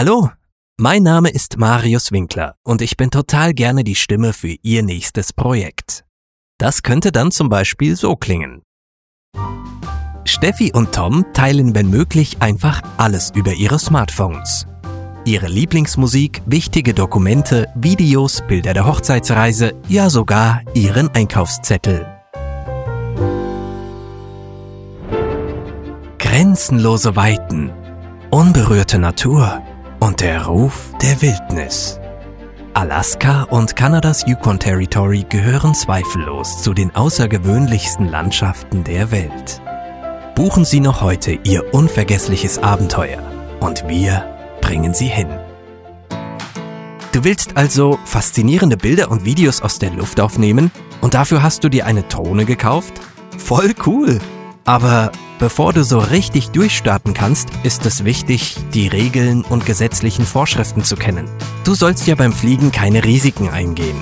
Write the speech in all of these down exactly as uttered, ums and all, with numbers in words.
Hallo, mein Name ist Marius Winkler und ich bin total gerne die Stimme für Ihr nächstes Projekt. Das könnte dann zum Beispiel so klingen. Steffi und Tom teilen wenn möglich einfach alles über ihre Smartphones. Ihre Lieblingsmusik, wichtige Dokumente, Videos, Bilder der Hochzeitsreise, ja sogar ihren Einkaufszettel. Grenzenlose Weiten, unberührte Natur und der Ruf der Wildnis. Alaska und Kanadas Yukon Territory gehören zweifellos zu den außergewöhnlichsten Landschaften der Welt. Buchen Sie noch heute Ihr unvergessliches Abenteuer und wir bringen Sie hin. Du willst also faszinierende Bilder und Videos aus der Luft aufnehmen und dafür hast du dir eine Drohne gekauft? Voll cool! Aber bevor du so richtig durchstarten kannst, ist es wichtig, die Regeln und gesetzlichen Vorschriften zu kennen. Du sollst ja beim Fliegen keine Risiken eingehen.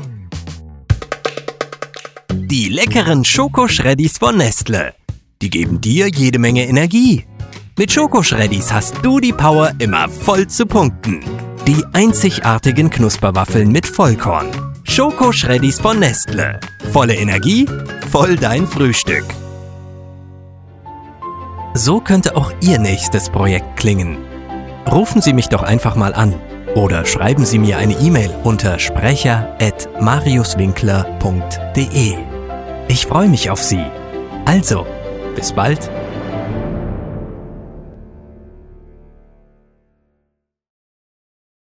Die leckeren Schokoschreddis von Nestle. Die geben dir jede Menge Energie. Mit Schokoschreddis hast du die Power, immer voll zu punkten. Die einzigartigen Knusperwaffeln mit Vollkorn. Schokoschreddis von Nestle. Volle Energie, voll dein Frühstück. So könnte auch Ihr nächstes Projekt klingen. Rufen Sie mich doch einfach mal an oder schreiben Sie mir eine E-Mail unter sprecher at mariuswinkler punkt de. Ich freue mich auf Sie. Also, bis bald.